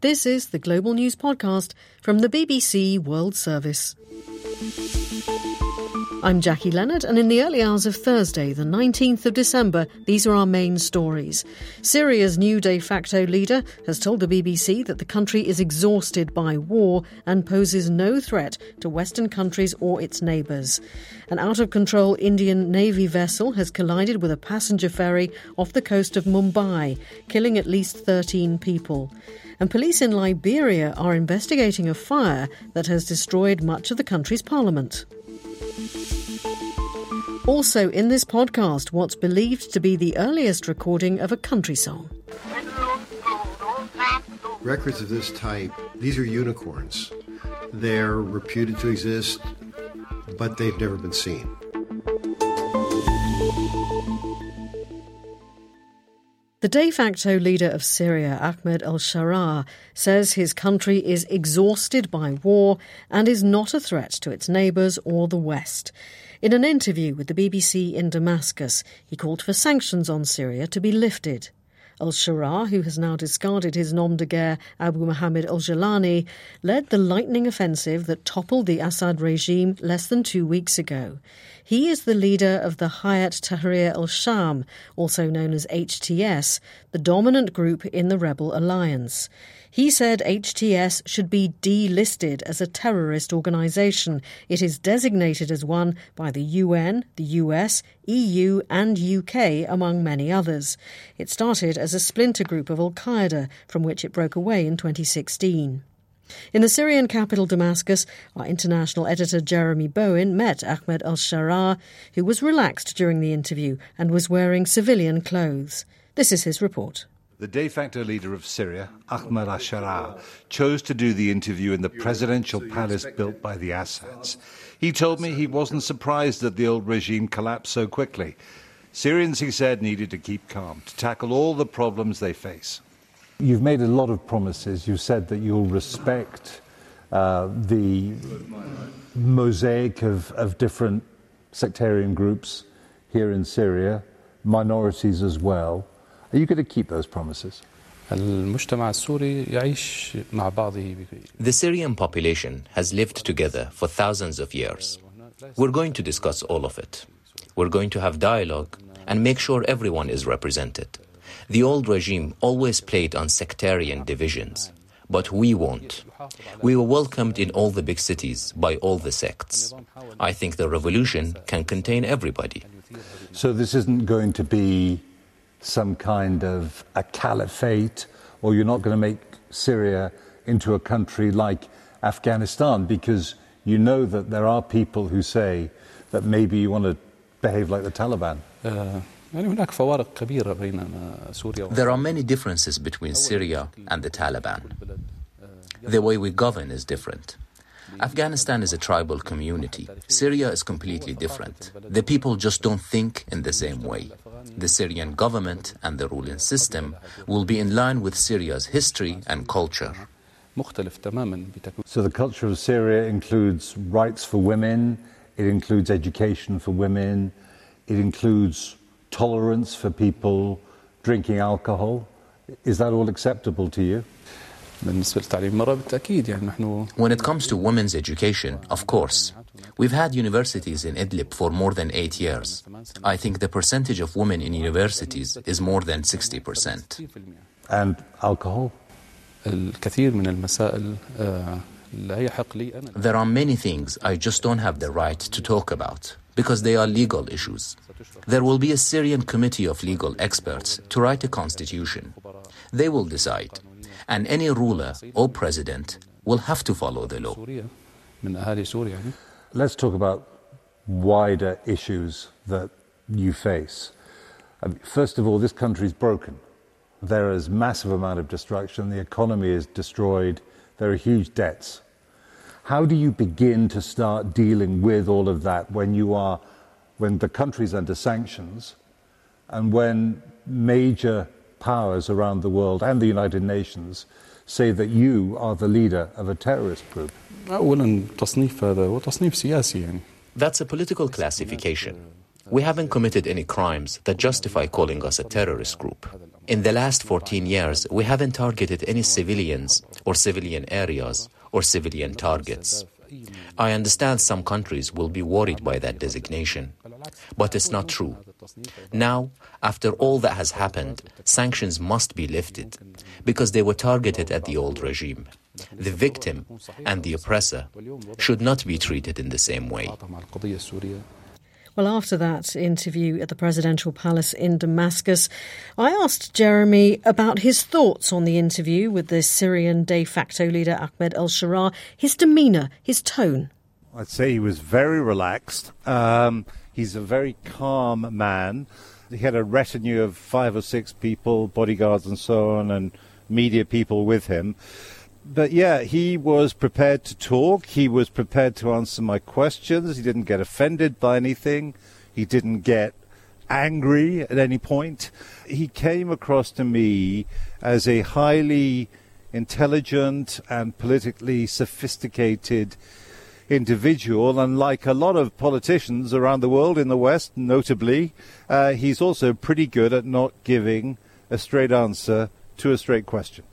This is the Global News Podcast from the BBC World Service. I'm Jackie Leonard, and in the early hours of Thursday, the 19th of December, these are our main stories. Syria's new de facto leader has told the BBC that the country is exhausted by war and poses no threat to Western countries or its neighbours. An out-of-control Indian Navy vessel has collided with a passenger ferry off the coast of Mumbai, killing at least 13 people. And police in Liberia are investigating a fire that has destroyed much of the country's parliament. Also in this podcast, what's believed to be the earliest recording of a country song. Records of this type, these are unicorns. They're reputed to exist, but they've never been seen. The de facto leader of Syria, Ahmed al-Sharaa, says his country is exhausted by war and is not a threat to its neighbours or the West. In an interview with the BBC in Damascus, he called for sanctions on Syria to be lifted. Al-Sharaa, who has now discarded his nom de guerre Abu Mohammed al-Jalani, led the lightning offensive that toppled the Assad regime less than 2 weeks ago. He is the leader of the Hayat Tahrir al-Sham, also known as HTS, the dominant group in the rebel alliance. He said HTS should be delisted as a terrorist organisation. It is designated as one by the UN, the US, EU and UK, among many others. It started as a splinter group of al-Qaeda, from which it broke away in 2016. In the Syrian capital Damascus, our international editor Jeremy Bowen met Ahmed al-Sharaa, who was relaxed during the interview and was wearing civilian clothes. This is his report. The de facto leader of Syria, Ahmed al-Sharaa, chose to do the interview in the presidential palace built by the Assads. He told me he wasn't surprised that the old regime collapsed so quickly. Syrians, he said, needed to keep calm, to tackle all the problems they face. You've made a lot of promises. You said that you'll respect the mosaic of different sectarian groups here in Syria, minorities as well. Are you going to keep those promises? The Syrian population has lived together for thousands of years. We're going to discuss all of it. We're going to have dialogue and make sure everyone is represented. The old regime always played on sectarian divisions, but we won't. We were welcomed in all the big cities by all the sects. I think the revolution can contain everybody. So this isn't going to be some kind of a caliphate, or you're not going to make Syria into a country like Afghanistan, because you know that there are people who say that maybe you want to behave like the Taliban. There are many differences between Syria and the Taliban. The way we govern is different. Afghanistan is a tribal community. Syria is completely different. The people just don't think in the same way. The Syrian government and the ruling system will be in line with Syria's history and culture. So the culture of Syria includes rights for women, it includes education for women, it includes tolerance for people drinking alcohol. Is that all acceptable to you? When it comes to women's education, of course. We've had universities in Idlib for more than 8 years. I think the percentage of women in universities is more than 60%. And alcohol? There are many things I just don't have the right to talk about, because they are legal issues. There will be a Syrian committee of legal experts to write a constitution. They will decide. And any ruler or president will have to follow the law. Let's talk about wider issues that you face. First of all, this country is broken. There is massive amount of destruction. The economy is destroyed. There are huge debts. How do you begin to start dealing with all of that when the country's under sanctions and when major powers around the world and the United Nations say that you are the leader of a terrorist group? That's a political classification. We haven't committed any crimes that justify calling us a terrorist group. In the last 14 years, we haven't targeted any civilians or civilian areas or civilian targets. I understand some countries will be worried by that designation, but it's not true. Now, after all that has happened, sanctions must be lifted because they were targeted at the old regime. The victim and the oppressor should not be treated in the same way. Well, after that interview at the presidential palace in Damascus, I asked Jeremy about his thoughts on the interview with the Syrian de facto leader Ahmed al-Sharaa, his demeanour, his tone. I'd say he was very relaxed. He's a very calm man. He had a retinue of 5 or 6 people, bodyguards and so on, and media people with him. But yeah, he was prepared to talk. He was prepared to answer my questions. He didn't get offended by anything. He didn't get angry at any point. He came across to me as a highly intelligent and politically sophisticated individual. And like a lot of politicians around the world, in the West notably, he's also pretty good at not giving a straight answer to a straight question.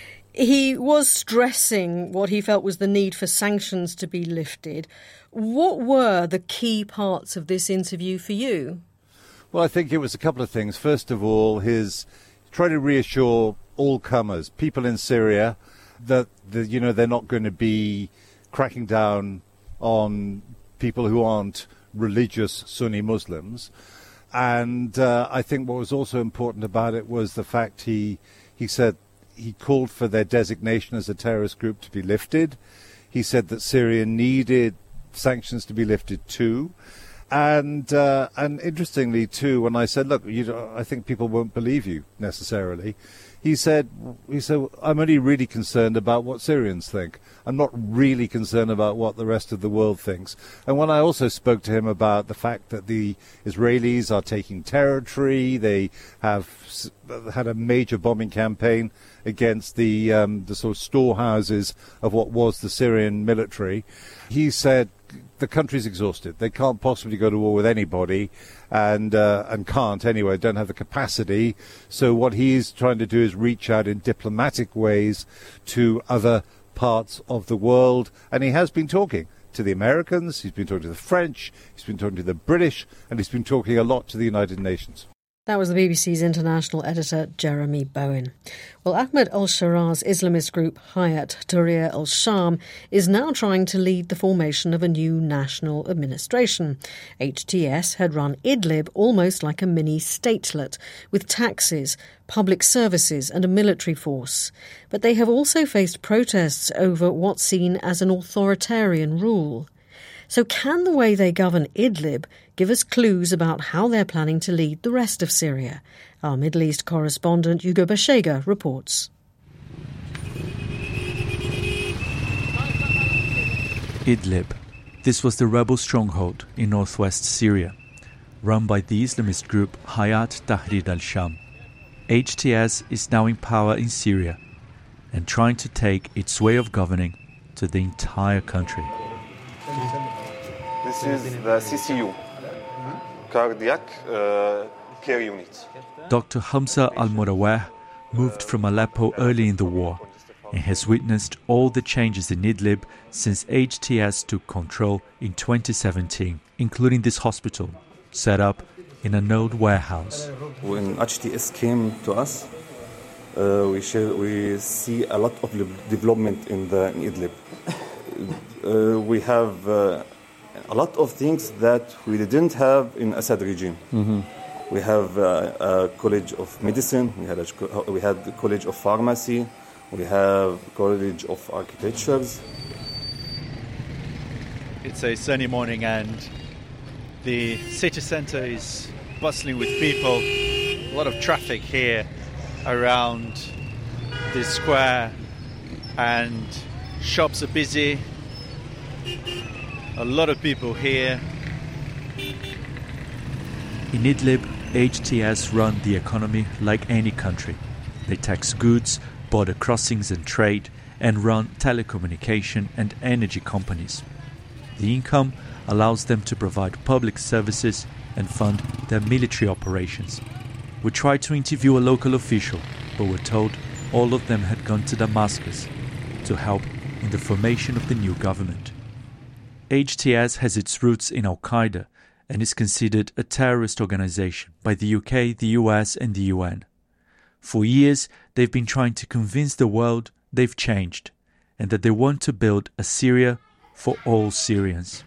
He was stressing what he felt was the need for sanctions to be lifted. What were the key parts of this interview for you? Well, I think it was a couple of things. First of all, his trying to reassure all comers, people in Syria, that they're not going to be cracking down on people who aren't religious Sunni Muslims. And I think what was also important about it was the fact he said he called for their designation as a terrorist group to be lifted. He said that Syria needed sanctions to be lifted too. And interestingly too, when I said, look, I think people won't believe you necessarily, he said, I'm only really concerned about what Syrians think. I'm not really concerned about what the rest of the world thinks. And when I also spoke to him about the fact that the Israelis are taking territory, they have had a major bombing campaign against the sort of storehouses of what was the Syrian military, he said, the country's exhausted. They can't possibly go to war with anybody, and can't anyway, don't have the capacity. So what he's trying to do is reach out in diplomatic ways to other parts of the world. And he has been talking to the Americans, he's been talking to the French, he's been talking to the British, and he's been talking a lot to the United Nations. That was the BBC's international editor, Jeremy Bowen. Well, Ahmed al-Sharaa's Islamist group Hayat Tahrir al-Sham is now trying to lead the formation of a new national administration. HTS had run Idlib almost like a mini statelet, with taxes, public services and a military force. But they have also faced protests over what's seen as an authoritarian rule. So can the way they govern Idlib give us clues about how they're planning to lead the rest of Syria? Our Middle East correspondent Hugo Bashega reports. Idlib. This was the rebel stronghold in northwest Syria, run by the Islamist group Hayat Tahrir al-Sham. HTS is now in power in Syria and trying to take its way of governing to the entire country. This is the CCU, Cardiac Care Unit. Dr. Hamza al-Muraweh moved from Aleppo early in the war and has witnessed all the changes in Idlib since HTS took control in 2017, including this hospital, set up in an old warehouse. When HTS came to us, we see a lot of development in Idlib. We have a lot of things that we didn't have in Assad regime. Mm-hmm. We have a college of medicine, we had a college of pharmacy, we have college of architectures. It's a sunny morning and the city centre is bustling with people. A lot of traffic here around this square and shops are busy. A lot of people here. In Idlib, HTS run the economy like any country. They tax goods, border crossings and trade, and run telecommunication and energy companies. The income allows them to provide public services and fund their military operations. We tried to interview a local official, but were told all of them had gone to Damascus to help in the formation of the new government. HTS has its roots in Al-Qaeda and is considered a terrorist organization by the UK, the US and the UN. For years, they've been trying to convince the world they've changed and that they want to build a Syria for all Syrians.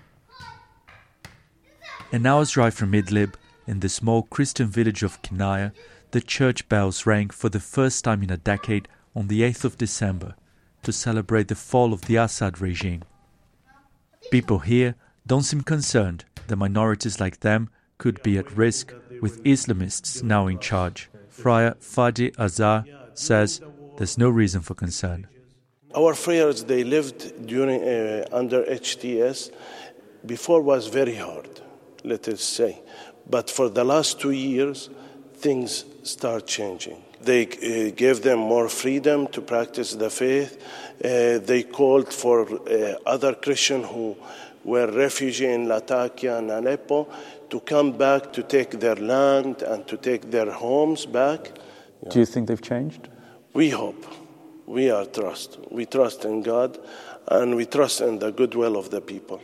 An hour's drive from Idlib, in the small Christian village of Kinaya, the church bells rang for the first time in a decade on the 8th of December to celebrate the fall of the Assad regime. People here don't seem concerned that minorities like them could be at risk with Islamists now in charge. Friar Fadi Azar says there's no reason for concern. Our friars, they lived during under HTS. Before was very hard, let us say. But for the last 2 years, things start changing. They gave them more freedom to practice the faith. They called for other Christians who were refugees in Latakia and Aleppo to come back to take their land and to take their homes back. Do you think they've changed? We hope. We trust. We trust in God and we trust in the goodwill of the people.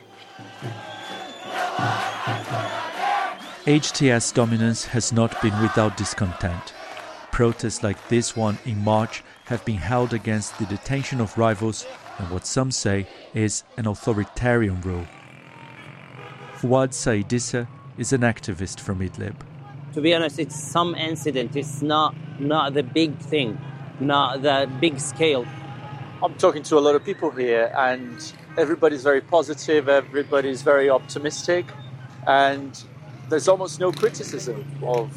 HTS dominance has not been without discontent. Protests like this one in March have been held against the detention of rivals and what some say is an authoritarian rule. Fuad Saidissa is an activist from Idlib. To be honest, it's some incident. It's not the big thing, not the big scale. I'm talking to a lot of people here and everybody's very positive, everybody's very optimistic, and there's almost no criticism of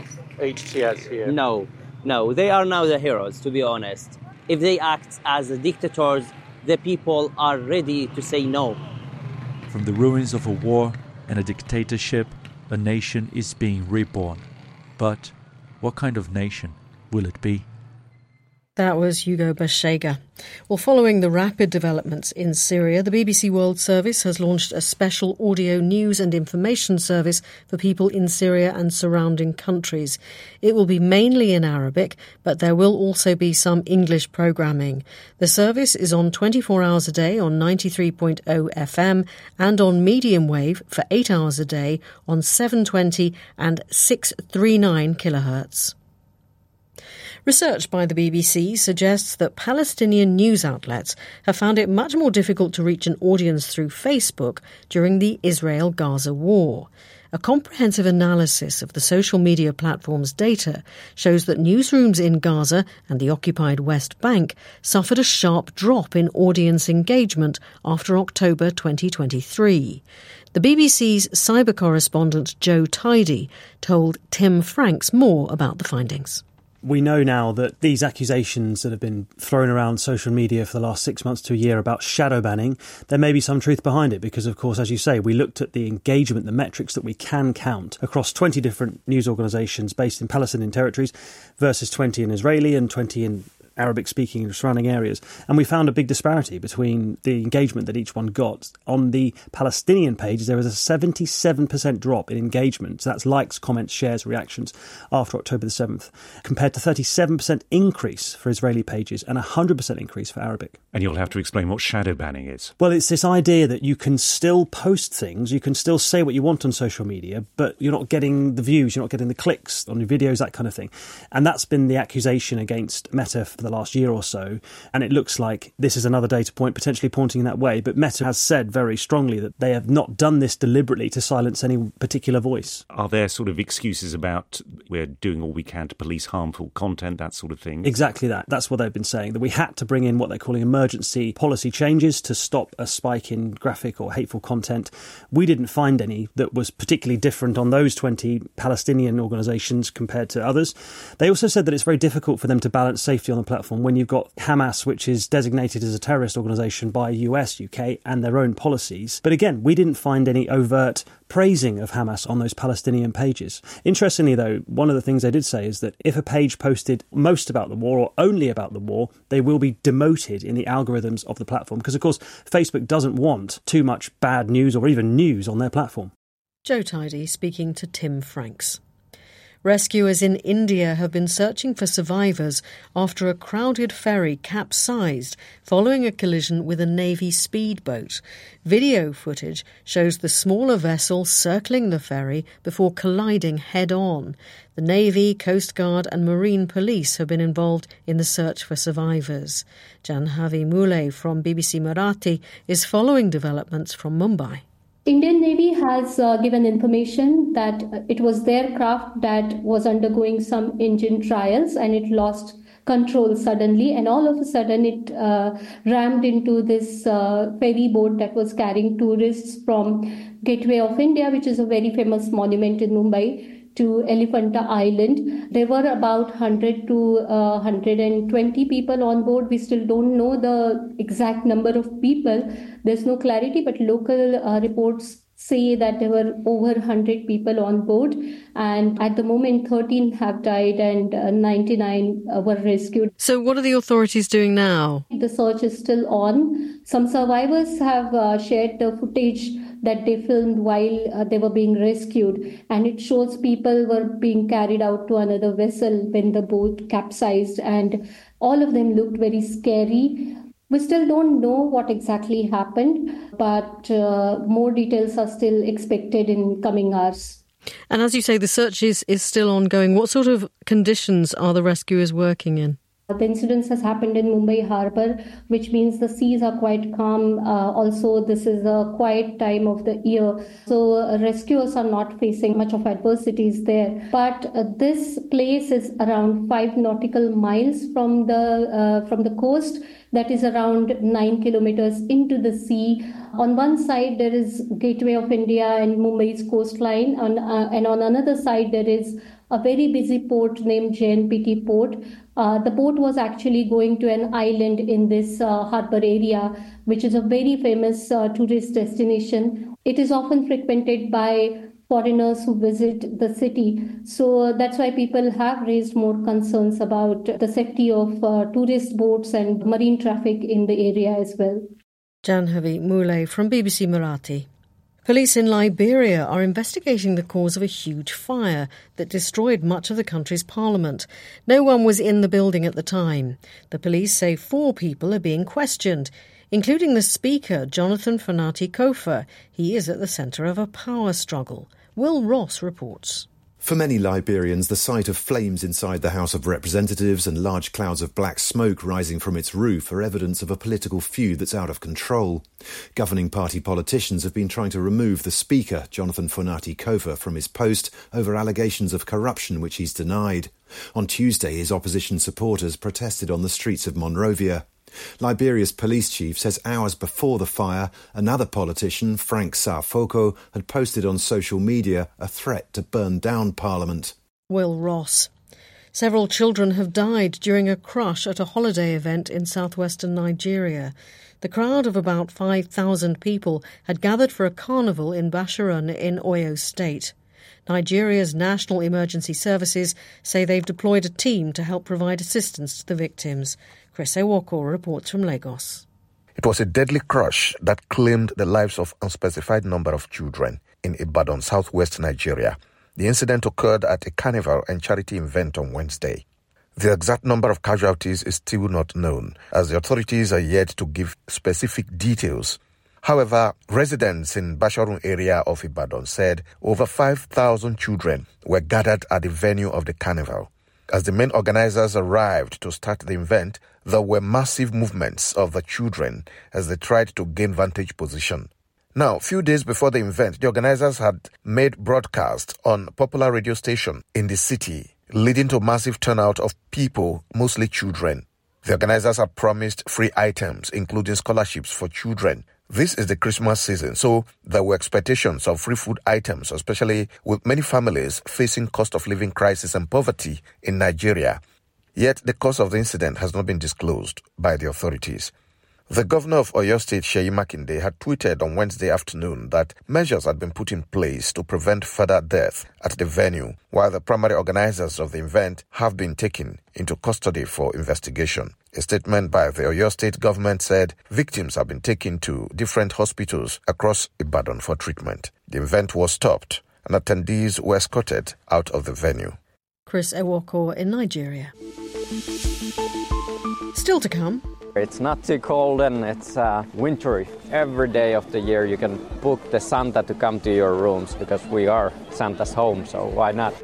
HTS here. No, they are now the heroes, to be honest. If they act as the dictators, the people are ready to say no. From the ruins of a war and a dictatorship, a nation is being reborn. But what kind of nation will it be? That was Hugo Bashega. Well, following the rapid developments in Syria, the BBC World Service has launched a special audio news and information service for people in Syria and surrounding countries. It will be mainly in Arabic, but there will also be some English programming. The service is on 24 hours a day on 93.0 FM and on medium wave for 8 hours a day on 720 and 639 kilohertz. Research by the BBC suggests that Palestinian news outlets have found it much more difficult to reach an audience through Facebook during the Israel-Gaza war. A comprehensive analysis of the social media platform's data shows that newsrooms in Gaza and the occupied West Bank suffered a sharp drop in audience engagement after October 2023. The BBC's cyber correspondent Joe Tidy told Tim Franks more about the findings. We know now that these accusations that have been thrown around social media for the last 6 months to a year about shadow banning, there may be some truth behind it because, of course, as you say, we looked at the engagement, the metrics that we can count across 20 different news organisations based in Palestinian territories versus 20 in Israeli and 20 in Arabic-speaking and surrounding areas. And we found a big disparity between the engagement that each one got. On the Palestinian pages, there was a 77% drop in engagement. So that's likes, comments, shares, reactions after October the 7th, compared to 37% increase for Israeli pages and 100% increase for Arabic. And you'll have to explain what shadow banning is. Well, it's this idea that you can still post things, you can still say what you want on social media, but you're not getting the views, you're not getting the clicks on your videos, that kind of thing. And that's been the accusation against Meta for the last year or so, and it looks like this is another data point potentially pointing in that way. But Meta has said very strongly that they have not done this deliberately to silence any particular voice. Are there sort of excuses about we're doing all we can to police harmful content, that sort of thing? Exactly that. That's what they've been saying, that we had to bring in what they're calling emergency policy changes to stop a spike in graphic or hateful content. We didn't find any that was particularly different on those 20 Palestinian organisations compared to others. They also said that it's very difficult for them to balance safety on the platform when you've got Hamas, which is designated as a terrorist organisation by US, UK and their own policies. But again, we didn't find any overt praising of Hamas on those Palestinian pages. Interestingly, though, one of the things they did say is that if a page posted most about the war or only about the war, they will be demoted in the algorithms of the platform. Because, of course, Facebook doesn't want too much bad news or even news on their platform. Joe Tidy speaking to Tim Franks. Rescuers in India have been searching for survivors after a crowded ferry capsized following a collision with a Navy speedboat. Video footage shows the smaller vessel circling the ferry before colliding head-on. The Navy, Coast Guard and Marine Police have been involved in the search for survivors. Janhavi Muley from BBC Marathi is following developments from Mumbai. Indian Navy has given information that it was their craft that was undergoing some engine trials and it lost control suddenly, and all of a sudden it rammed into this ferry boat that was carrying tourists from Gateway of India, which is a very famous monument in Mumbai, to Elephanta Island. There were about 100 to 120 people on board. We still don't know the exact number of people. There's no clarity, but local reports say that there were over 100 people on board, and at the moment 13 have died and 99 were rescued. So what are the authorities doing now? The search is still on. Some survivors have shared the footage that they filmed while they were being rescued, and it shows people were being carried out to another vessel when the boat capsized, and all of them looked very scary. We still don't know what exactly happened, but more details are still expected in coming hours. And as you say, the search is still ongoing. What sort of conditions are the rescuers working in? The incident has happened in Mumbai harbour, which means the seas are quite calm. Also, this is a quiet time of the year. So rescuers are not facing much of adversities there. But this place is around 5 nautical miles from the coast. That is around 9 kilometers into the sea. On one side, there is Gateway of India and Mumbai's coastline. And on another side, there is a very busy port named JNPT Port. The boat was actually going to an island in this harbour area, which is a very famous tourist destination. It is often frequented by foreigners who visit the city. So that's why people have raised more concerns about the safety of tourist boats and marine traffic in the area as well. Janhavi Muley from BBC Marathi. Police in Liberia are investigating the cause of a huge fire that destroyed much of the country's parliament. No one was in the building at the time. The police say 4 people are being questioned, including the Speaker, Jonathan Fanati Kofa. He is at the centre of a power struggle. Will Ross reports. For many Liberians, the sight of flames inside the House of Representatives and large clouds of black smoke rising from its roof are evidence of a political feud that's out of control. Governing party politicians have been trying to remove the Speaker, Jonathan Fanati Kofa, from his post over allegations of corruption which he's denied. On Tuesday, his opposition supporters protested on the streets of Monrovia. Liberia's police chief says hours before the fire, another politician, Frank Sarfoko, had posted on social media a threat to burn down Parliament. Will Ross. Several children have died during a crush at a holiday event in southwestern Nigeria. The crowd of about 5,000 people had gathered for a carnival in Basharun in Oyo State. Nigeria's National Emergency Services say they've deployed a team to help provide assistance to the victims. Chris Ewoko reports from Lagos. It was a deadly crush that claimed the lives of an unspecified number of children in Ibadan, southwest Nigeria. The incident occurred at a carnival and charity event on Wednesday. The exact number of casualties is still not known, as the authorities are yet to give specific details. However, residents in Basharun area of Ibadan said over 5,000 children were gathered at the venue of the carnival. As the main organizers arrived to start the event, there were massive movements of the children as they tried to gain vantage position. Now, a few days before the event, the organizers had made broadcasts on a popular radio station in the city, leading to massive turnout of people, mostly children. The organizers had promised free items, including scholarships for children. This is the Christmas season, so there were expectations of free food items, especially with many families facing cost of living crisis and poverty in Nigeria. Yet the cause of the incident has not been disclosed by the authorities. The governor of Oyo State, Seyi Makinde, had tweeted on Wednesday afternoon that measures had been put in place to prevent further death at the venue, while the primary organizers of the event have been taken into custody for investigation. A statement by the Oyo State government said victims have been taken to different hospitals across Ibadan for treatment. The event was stopped and attendees were escorted out of the venue. Chris Ewoko in Nigeria. Still to come. It's not too cold and it's wintry. Every day of the year you can book the Santa to come to your rooms because we are Santa's home, so why not?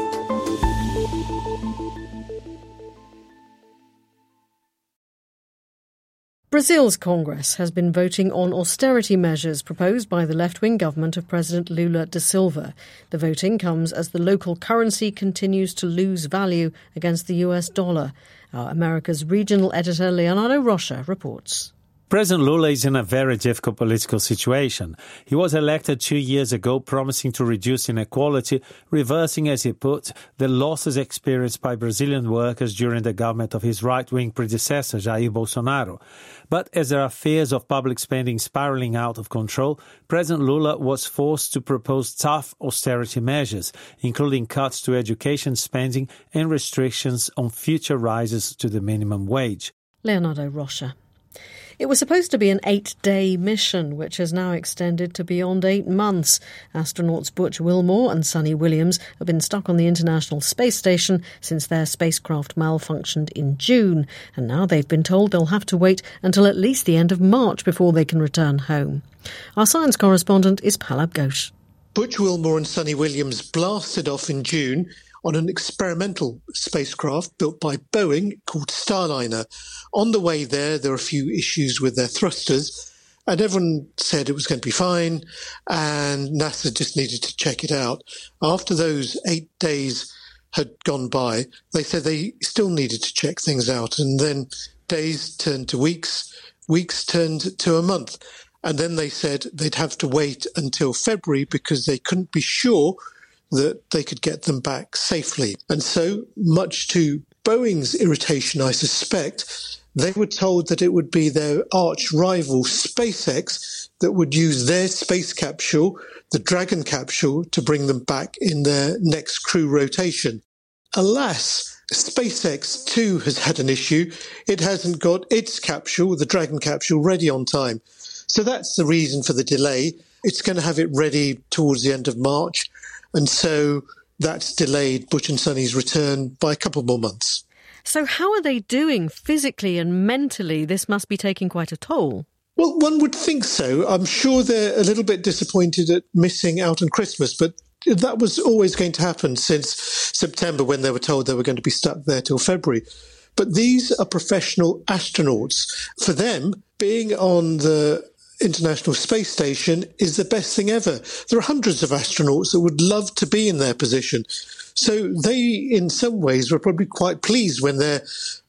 Brazil's Congress has been voting on austerity measures proposed by the left-wing government of President Lula da Silva. The voting comes as the local currency continues to lose value against the US dollar. Our America's regional editor Leonardo Rocha reports. President Lula is in a very difficult political situation. He was elected 2 years ago promising to reduce inequality, reversing, as he put, the losses experienced by Brazilian workers during the government of his right-wing predecessor, Jair Bolsonaro. But as there are fears of public spending spiraling out of control, President Lula was forced to propose tough austerity measures, including cuts to education spending and restrictions on future rises to the minimum wage. Leonardo Rocha. It was supposed to be an 8-day mission, which has now extended to beyond 8 months. Astronauts Butch Wilmore and Suni Williams have been stuck on the International Space Station since their spacecraft malfunctioned in June, and now they've been told they'll have to wait until at least the end of March before they can return home. Our science correspondent is Palab Ghosh. Butch Wilmore and Suni Williams blasted off in June on an experimental spacecraft built by Boeing called Starliner. On the way there were a few issues with their thrusters, and everyone said it was going to be fine, and NASA just needed to check it out. After those 8 days had gone by, they said they still needed to check things out, and then days turned to weeks, weeks turned to a month, and then they said they'd have to wait until February because they couldn't be sure that they could get them back safely. And so, much to Boeing's irritation, I suspect, they were told that it would be their arch rival SpaceX that would use their space capsule, the Dragon capsule, to bring them back in their next crew rotation. Alas, SpaceX too has had an issue. It hasn't got its capsule, the Dragon capsule, ready on time. So that's the reason for the delay. It's going to have it ready towards the end of March. And so that's delayed Butch and Suni's return by a couple more months. So how are they doing physically and mentally? This must be taking quite a toll. Well, one would think so. I'm sure they're a little bit disappointed at missing out on Christmas, but that was always going to happen since September when they were told they were going to be stuck there till February. But these are professional astronauts. For them, being on the International Space Station is the best thing ever. There are hundreds of astronauts that would love to be in their position. So they, in some ways, were probably quite pleased when their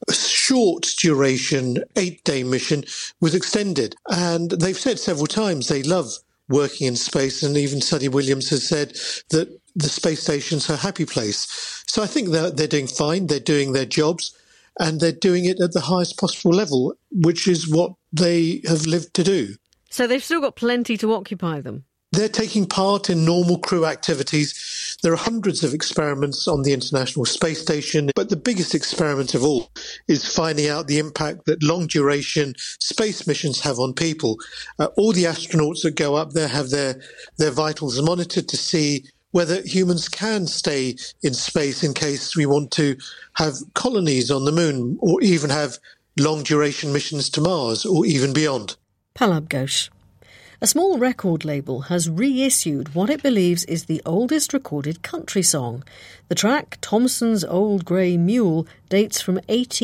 short duration 8-day mission was extended. And they've said several times they love working in space. And even Suni Williams has said that the space station's her happy place. So I think they're doing fine. They're doing their jobs and they're doing it at the highest possible level, which is what they have lived to do. So they've still got plenty to occupy them. They're taking part in normal crew activities. There are hundreds of experiments on the International Space Station, but the biggest experiment of all is finding out the impact that long-duration space missions have on people. All the astronauts that go up there have their vitals monitored to see whether humans can stay in space in case we want to have colonies on the moon or even have long-duration missions to Mars or even beyond. Palab Ghosh. A small record label has reissued what it believes is the oldest recorded country song. The track, Thompson's Old Grey Mule, dates from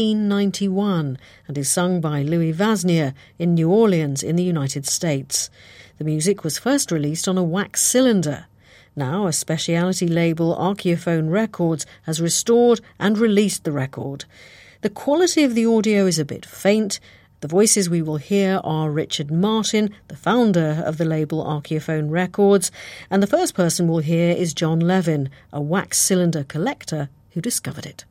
1891 and is sung by Louis Vasnier in New Orleans in the United States. The music was first released on a wax cylinder. Now a specialty label, Archaeophone Records, has restored and released the record. The quality of the audio is a bit faint. The voices we will hear are Richard Martin, the founder of the label Archaeophone Records, and the first person we'll hear is John Levin, a wax cylinder collector who discovered it.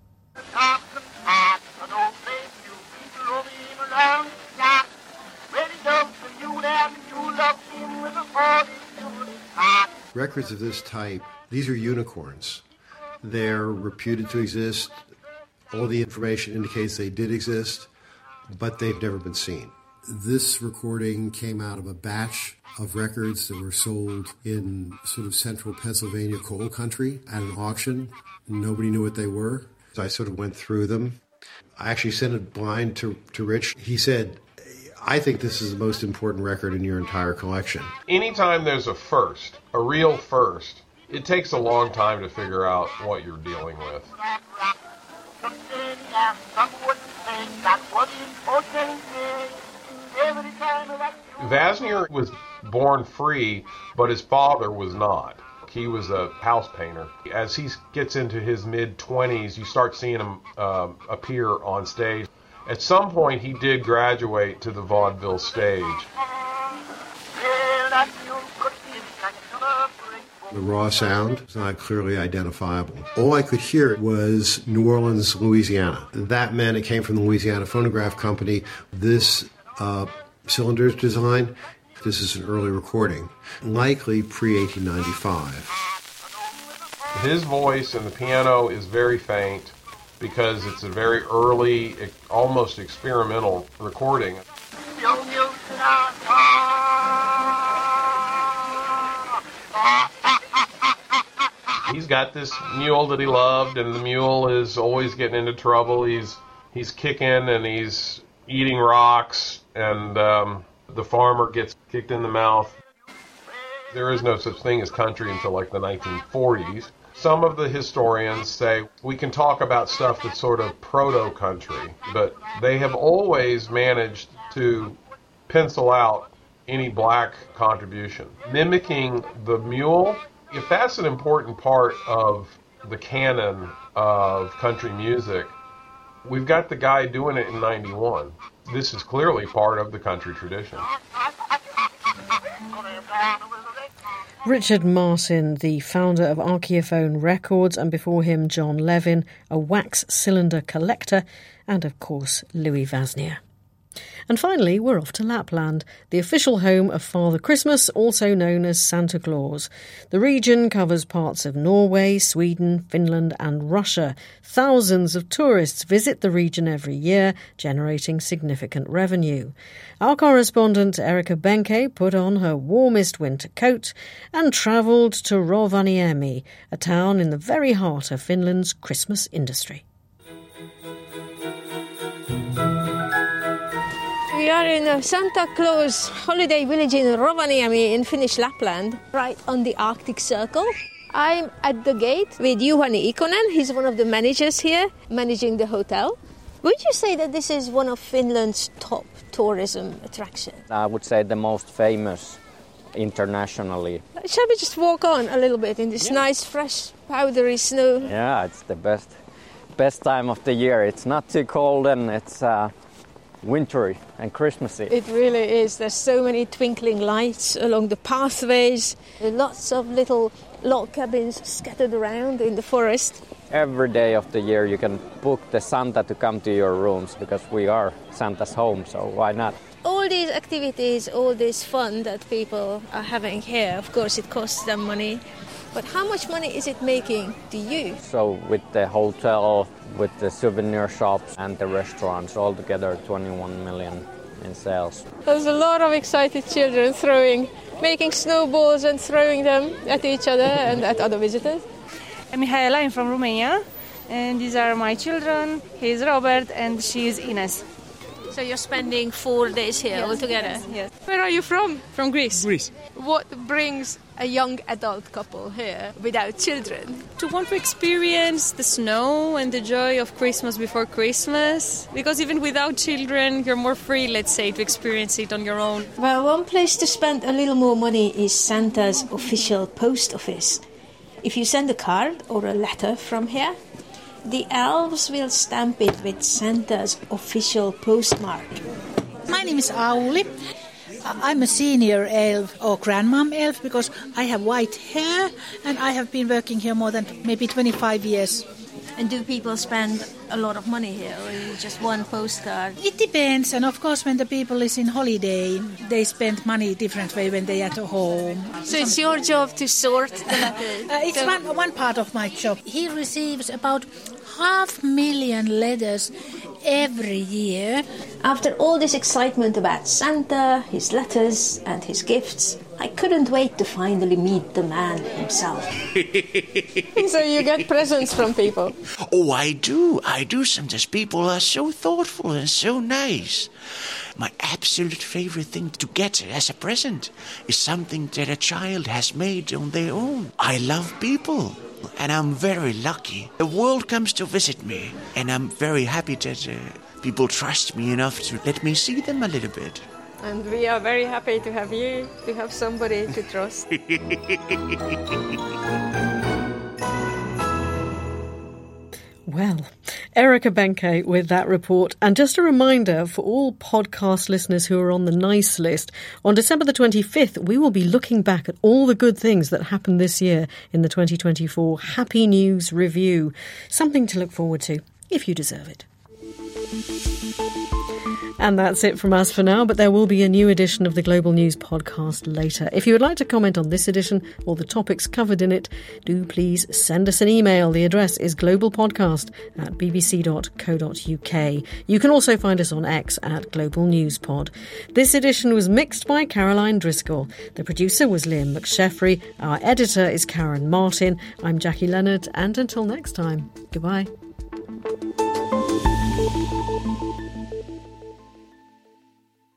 Records of this type, these are unicorns. They're reputed to exist. All the information indicates they did exist, but they've never been seen. This recording came out of a batch of records that were sold in sort of central Pennsylvania coal country at an auction. Nobody knew what they were. So I sort of went through them. I actually sent it blind to Rich. He said, I think this is the most important record in your entire collection. Anytime there's a first, a real first, it takes a long time to figure out what you're dealing with. Vasnier was born free, but his father was not. He was a house painter. As he gets into his mid-20s, you start seeing him appear on stage. At some point, he did graduate to the vaudeville stage. The raw sound is not clearly identifiable. All I could hear was New Orleans, Louisiana. That meant it came from the Louisiana Phonograph Company. This cylinder's design, this is an early recording, likely pre-1895. His voice and the piano is very faint because it's a very early, almost experimental recording. He's got this mule that he loved, and the mule is always getting into trouble. He's kicking and he's eating rocks, and the farmer gets kicked in the mouth. There is no such thing as country until like the 1940s. Some of the historians say we can talk about stuff that's sort of proto-country, but they have always managed to pencil out any black contribution. Mimicking the mule, if that's an important part of the canon of country music, we've got the guy doing it in 91. This is clearly part of the country tradition. Richard Martin, the founder of Archaeophone Records, and before him John Levin, a wax cylinder collector, and of course Louis Vasnier. And finally, we're off to Lapland, the official home of Father Christmas, also known as Santa Claus. The region covers parts of Norway, Sweden, Finland and Russia. Thousands of tourists visit the region every year, generating significant revenue. Our correspondent Erika Benke put on her warmest winter coat and travelled to Rovaniemi, a town in the very heart of Finland's Christmas industry. We are in a Santa Claus holiday village in Rovaniemi in Finnish Lapland, right on the Arctic Circle. I'm at the gate with Juhani Ikonen. He's one of the managers here, managing the hotel. Would you say that this is one of Finland's top tourism attractions? I would say the most famous internationally. Shall we just walk on a little bit in this nice, fresh, powdery snow? Yeah, it's the best time of the year. It's not too cold and it's wintry and Christmassy. It really is. There's so many twinkling lights along the pathways. Lots of little log cabins scattered around in the forest. Every day of the year you can book the Santa to come to your rooms because we are Santa's home, so why not? All these activities, all this fun that people are having here, of course it costs them money. But how much money is it making to you? So with the hotel, with the souvenir shops and the restaurants, altogether 21 million in sales. There's a lot of excited children making snowballs and throwing them at each other and at other visitors. I'm Mihaela, I'm from Romania, and these are my children. He's Robert and she is Ines. So you're spending 4 days here altogether? Yes. Where are you from? From Greece. What brings a young adult couple here without children? To want to experience the snow and the joy of Christmas before Christmas. Because even without children, you're more free, let's say, to experience it on your own. Well, one place to spend a little more money is Santa's official post office. If you send a card or a letter from here, the elves will stamp it with Santa's official postmark. My name is Auli. I'm a senior elf or grandmom elf because I have white hair and I have been working here more than maybe 25 years. And do people spend a lot of money here or is it just one postcard? It depends, and of course when the people is in holiday, they spend money different way when they are at home. So it's your job to sort the letters? It's one part of my job. He receives about 500,000 letters every year. After all this excitement about Santa, his letters and his gifts, I couldn't wait to finally meet the man himself. So you get presents from people? Oh, I do. Sometimes people are so thoughtful and so nice. My absolute favorite thing to get as a present is something that a child has made on their own. I love people, and I'm very lucky. The world comes to visit me, and I'm very happy that people trust me enough to let me see them a little bit. And we are very happy to have you, to have somebody to trust. Well, Erica Behnke with that report. And just a reminder for all podcast listeners who are on the NICE list, on December the 25th, we will be looking back at all the good things that happened this year in the 2024 Happy News Review. Something to look forward to, if you deserve it. And that's it from us for now, but there will be a new edition of the Global News podcast later. If you would like to comment on this edition or the topics covered in it, do please send us an email. The address is globalpodcast@bbc.co.uk. You can also find us on X at Global News Pod. This edition was mixed by Caroline Driscoll. The producer was Liam McSheffrey. Our editor is Karen Martin. I'm Jackie Leonard, and until next time, goodbye.